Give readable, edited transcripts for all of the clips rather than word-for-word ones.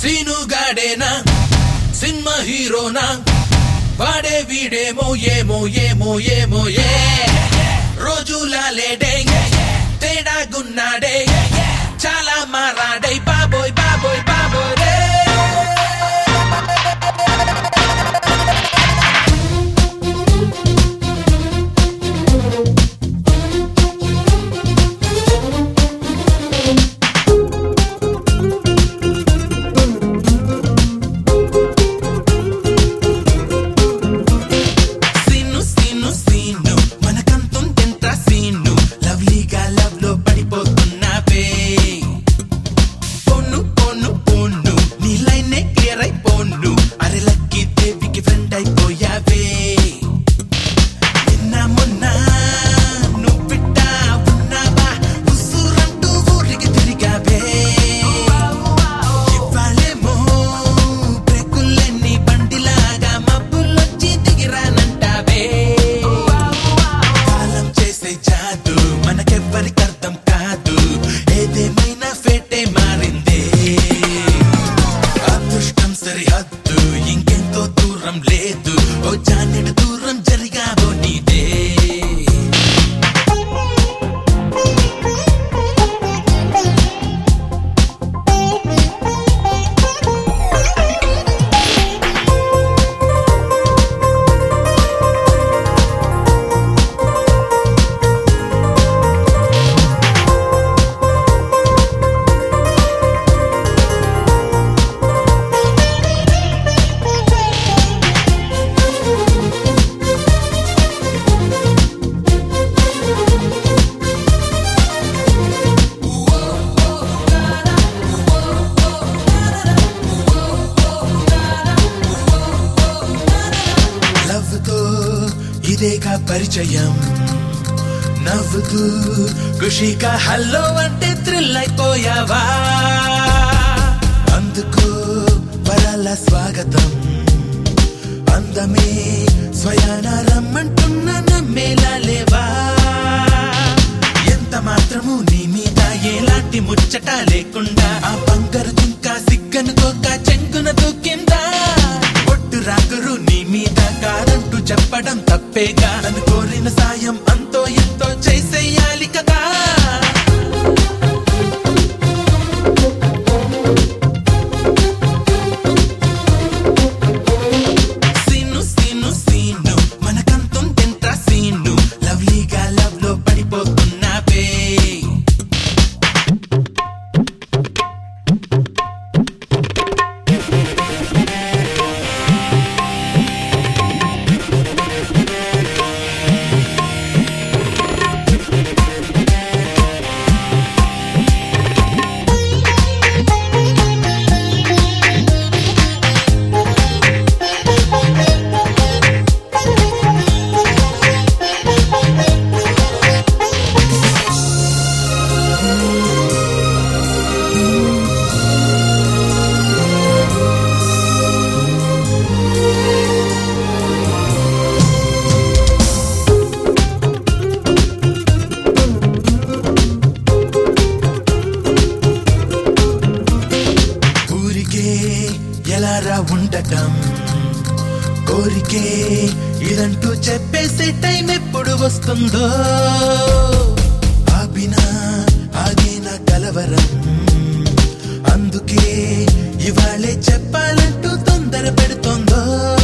సీనుగాడేనా cinema హీరోనా వాడే వీడేమో ఏమో ఏమో ఏమో ఏ రోజులా లేడే తేడాగున్నాడే చాలా మారాడే బాబోయ్ బాబోయ్ బాబోయ్ రే ఇదేగా పరిచయం నవ్వుతూ ఖుషిగా హల్లో అంటే థ్రిల్ అయిపోయావా అందుకు వరాల స్వాగతం అందమే స్వయాన రమ్మంటున్న నమ్మేలా లేవా ఎంత మాత్రము నీ మీద ఎలాంటి ముచ్చట లేకుండా ఆ బంగారు జింక సిగ్గనుకోక చెంగున దూకిందా ఒట్టు రాకురు నీ మీద కాదంటూ చెప్పడం తప్పేగా తను కోరిన సాయం అంతో ఎంతో చేసేయాలి కదా సీను సీను సీను మనకంతం తింట్రా సీను లవ్లీగా లవ్ లో పడిపోతున్నావే ఎలారా ఉండటం కోరికే ఇదంటూ చెప్పేసే టైం ఎప్పుడు వస్తుందో ఆపినా ఆగేనా కలవరం అందుకే ఇవాళే చెప్పాలంటూ తొందర పెడుతోందో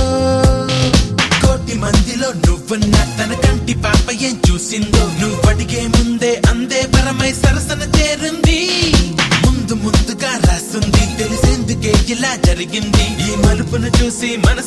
కోటి మందిలో నువ్వున్న తన కంటి పాప ఏం చూసిందో నువ్వు అడిగే ముందే అందే పరమై సరసన చేరింది ముందుగా రాస్తుంది తెలిసేందుకే ఇలా జరిగింది ఈ మలుపును చూసి మన